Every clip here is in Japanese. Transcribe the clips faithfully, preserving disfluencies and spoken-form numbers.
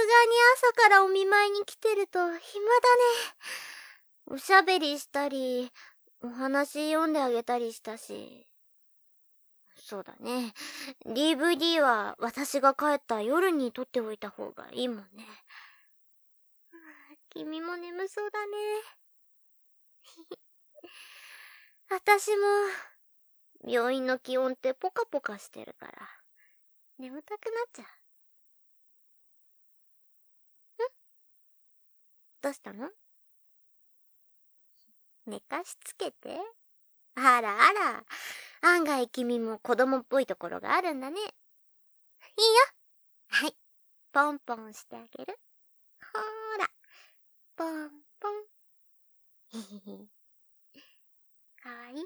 に朝からお見舞いに来てると暇だね。おしゃべりしたり、お話読んであげたりしたし。そうだね。ディーブイディー は私が帰った夜に撮っておいた方がいいもんね。君も眠そうだね。私も、病院の気温ってポカポカしてるから、眠たくなっちゃう。ん？どうしたの？寝かしつけて？あらあら、案外君も子供っぽいところがあるんだね。いいよ。はい、ポンポンしてあげる。ほーら、ポンポン。へへへ。かわいい？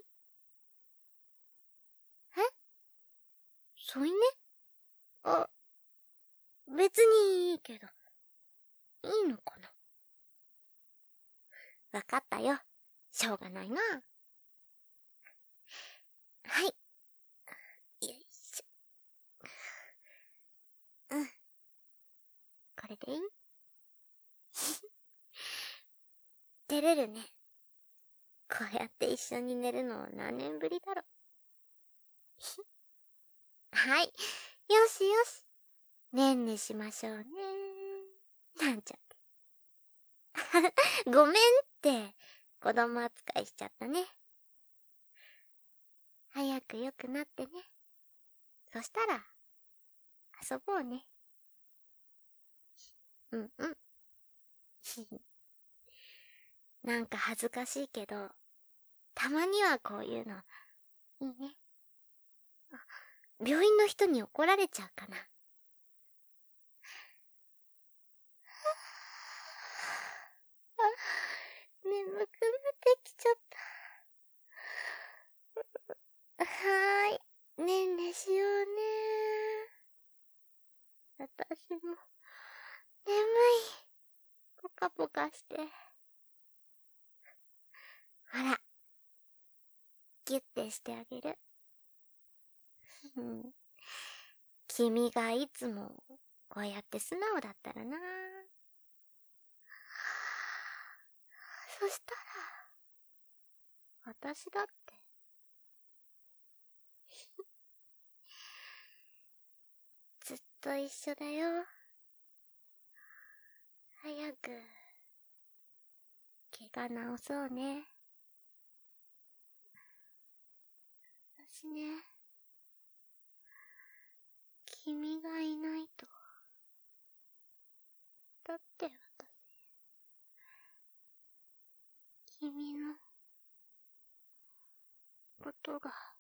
え？添い寝？あ、別にいいけど。いいのかな？わかったよ。しょうがないな。はい。よいしょ。うん。これでいい？照れるね。こうやって一緒に寝るの何年ぶりだろ。はい。よしよし。ねんねしましょうね。なんちゃって。ごめんって、子供扱いしちゃったね。早く良くなってね。そしたら、遊ぼうね。うんうん。なんか恥ずかしいけど、たまにはこういうの、いいね。あ、病院の人に怒られちゃうかな。あ、眠くなってきちゃった。はーい。ねんねしようね。私も、眠い。ポカポカして。ほら。ギュッてしてあげる。君がいつも、こうやって素直だったらな。そしたら、私だって。ずっと一緒だよ。早く、怪我治そうね。私ね、君がいないと。だって私、君の、ことが、